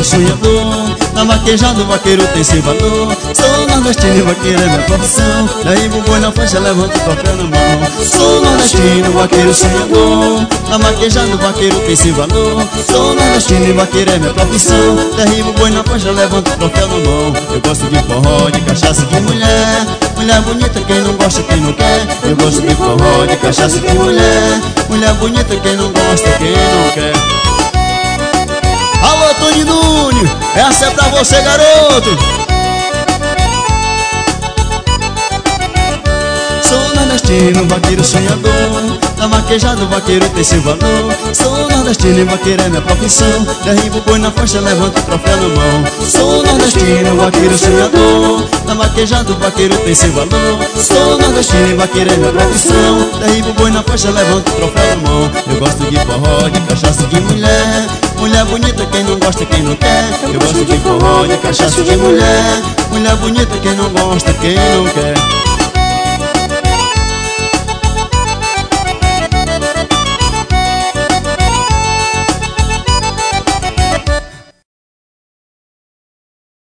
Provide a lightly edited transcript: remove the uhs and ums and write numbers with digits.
vaqueiro sonhador. Na vaquejada o vaqueiro tem seu valor. Sou nordestino e vaqueiro é minha profissão. Derribo o boi na faixa, levanto o troféu na mão. Sou nordestino, vaqueiro sonhador. Na vaquejada o vaqueiro tem seu valor. Sou nordestino e vaqueiro é minha profissão. Derribo o boi na faixa, levanto o troféu na mão. Eu gosto de forró, de cachaça, de mulher. Mulher bonita, quem não gosta, quem não quer. Eu gosto de forró, de cachaça, de mulher. Mulher bonita, quem não gosta, quem não quer. Alô, Tony Nunes, essa é pra você, garoto. Sou nordestino, vaqueiro sonhador. Na vaquejada o vaqueiro tem seu valor. Sou nordestino e vaqueiro é minha profissão. Derribo o boi na faixa, levanto o troféu na mão. Sou nordestino, vaqueiro sonhador. Na vaquejada o vaqueiro tem seu valor. Sou nordestino e vaqueiro é minha profissão. Derribo o boi na faixa, levanto o troféu na mão. Eu gosto de forró, de cachaça, de mulher. Mulher bonita, quem não gosta, quem não quer. Eu gosto de forró, de cachaça, de mulher. Mulher bonita, quem não gosta, quem não quer.